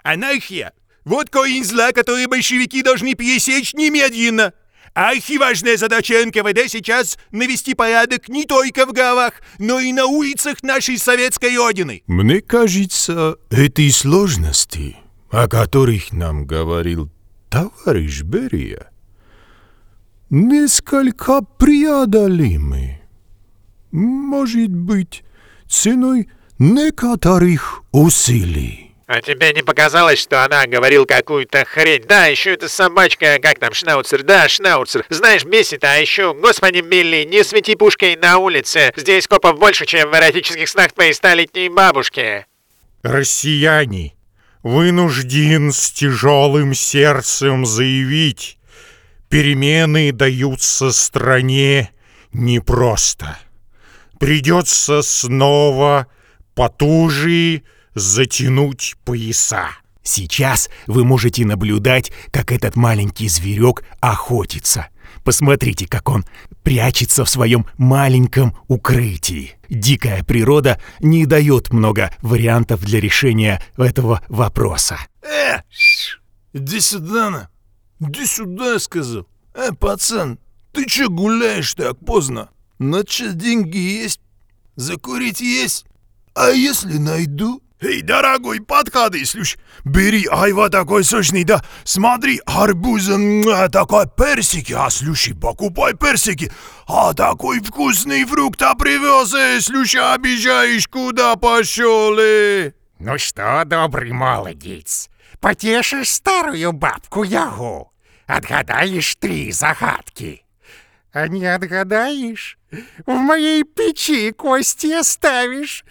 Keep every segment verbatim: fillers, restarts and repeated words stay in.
Анархия — вот корень зла, который большевики должны пересечь немедленно. Архиважная задача эн ка вэ дэ сейчас — навести порядок не только в головах, но и на улицах нашей советской родины. Мне кажется, эти сложности, о которых нам говорил товарищ Берия, несколько преодолимы. Может быть, ценой некоторых усилий. А тебе не показалось, что она говорила какую-то хрень? Да, еще эта собачка, как там, Шнауцер, да, Шнауцер. Знаешь, бесит, а еще, господи Билли, не свети пушкой на улице. Здесь копов больше, чем в эротических снах твоей столетней бабушки. Россияне, вынужден с тяжелым сердцем заявить, перемены даются стране непросто. Придется снова потуже затянуть пояса. Сейчас вы можете наблюдать, как этот маленький зверек охотится. Посмотрите, как он прячется в своем маленьком укрытии. Дикая природа не дает много вариантов для решения этого вопроса. Э, иди сюда, на. Иди сюда, я сказал. Э, пацан, ты че гуляешь так поздно? На че деньги есть? Закурить есть? А если найду? Эй, дорогой, подходи, слушай, бери айва такой сочный, да, смотри, арбуза, такой персики, а слушай, покупай персики, а такой вкусный фрукт а привез, эй, слушай, обижаешь, куда пошел, эй? Ну что, добрый молодец, потешишь старую бабку Ягу, отгадаешь три загадки. А не отгадаешь, в моей печи кости оставишь.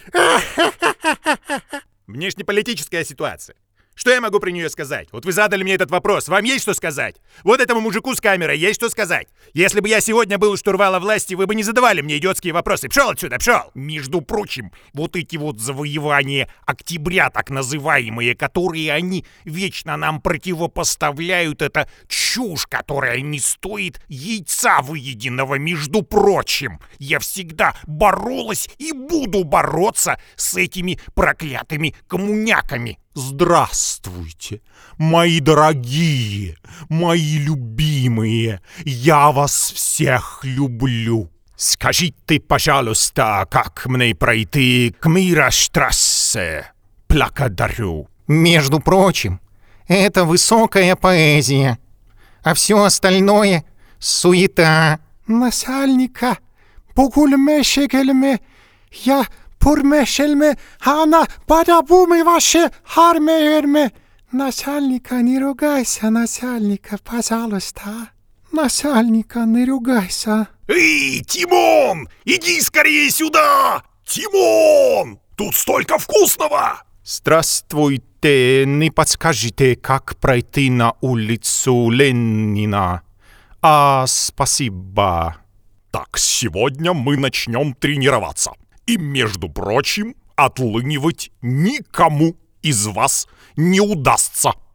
Внешнеполитическая ситуация. Что я могу про нее сказать? Вот вы задали мне этот вопрос. Вам есть что сказать? Вот этому мужику с камерой есть что сказать? Если бы я сегодня был у штурвала власти, вы бы не задавали мне идиотские вопросы. Пшел отсюда, пшел! Между прочим, вот эти вот завоевания октября, так называемые, которые они вечно нам противопоставляют, это чушь, которая не стоит яйца выеденного. Между прочим, я всегда боролась и буду бороться с этими проклятыми коммуняками. Здравствуйте, мои дорогие, мои любимые, я вас всех люблю. Скажите, пожалуйста, как мне пройти к Мираштрассе? Благодарю. Между прочим, это высокая поэзия, а все остальное — суета. Насальника, погульме-шегельме, я... Пурмешельме, ана, падабумы ваши, хармеерме. Насальника, не ругайся, насальника, пожалуйста. Насальника, не ругайся. Эй, Тимон, иди скорее сюда! Тимон, тут столько вкусного! Здравствуйте, не подскажете, как пройти на улицу Ленина? А, спасибо. Так, сегодня мы начнем тренироваться. И, между прочим, отлынивать никому из вас не удастся.